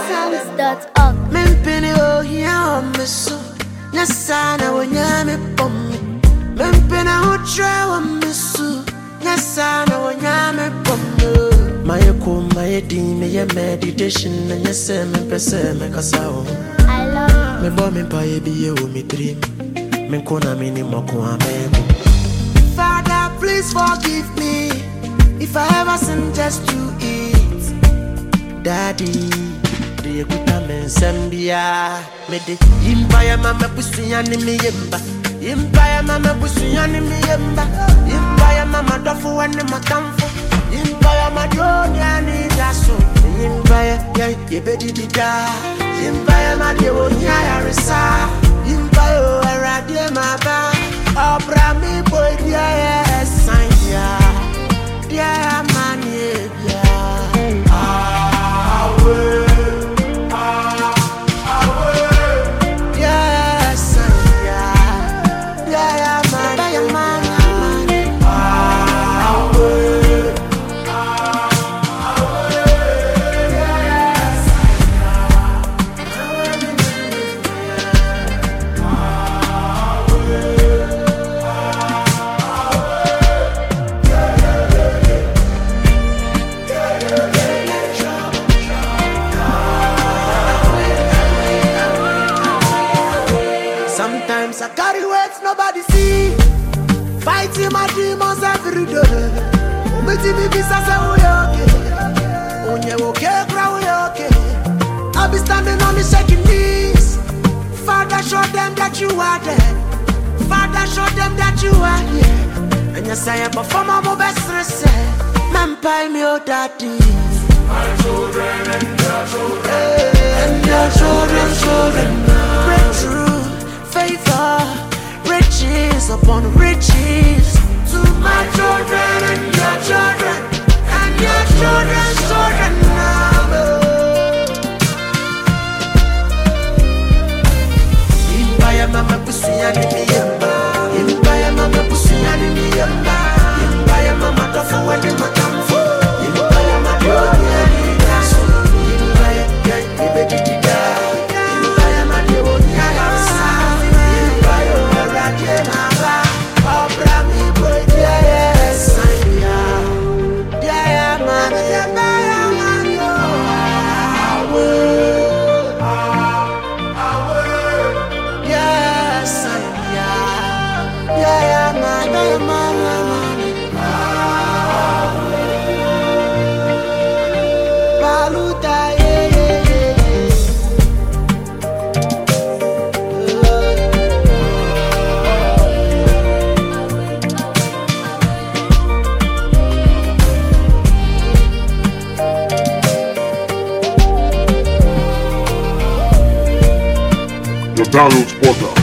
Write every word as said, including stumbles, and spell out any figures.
sounds dot org. Mempini oh yeah miso. Nyasana wanyame pommi. Mempina utra wa miso. Nyasana wanyame pommi. Maya ko maya di me ye meditation na nyase me pese me kasao. I love Me bo me pa ye bi ye o me dream. Me kona me ni moko amego. Father, please forgive me if I ever sin just to eat. Daddy, do you put a man sambia? Me de impaya mama pusuya ni mi yemba. Impaya mama pusuya ni mi yemba. Impaya mama dofu wani matamfo. Impaya madoni ani daso. Impaya ya yebedi dida. Impaya madewo nyaya resa. Impaya o aradie maba. Obra mi boy dia ya sanya. Dia ya mani ya. Awe. Sometimes I carry weights nobody see. Fighting my demons every day. Umeti mi bisa se uyoke. Unye woke kra uyoke. I be standing on the shaking knees. Father, show them that you are there. Father, show them that you are here. And you say, perform my best reset. Man, pay me your daddy. My children and their children. And their children, children. Breakthrough. Favor, riches upon riches to my children and your children and your children's children now. Impaya mama pusuya ni miyamba. Impaya mama pusuya ni miyamba. Impaya mama tofu wani matamfu. Impaya madoni ani daso. Impaya yai ibedi dida. Impaya madewo nyaya sa. The Download Portal.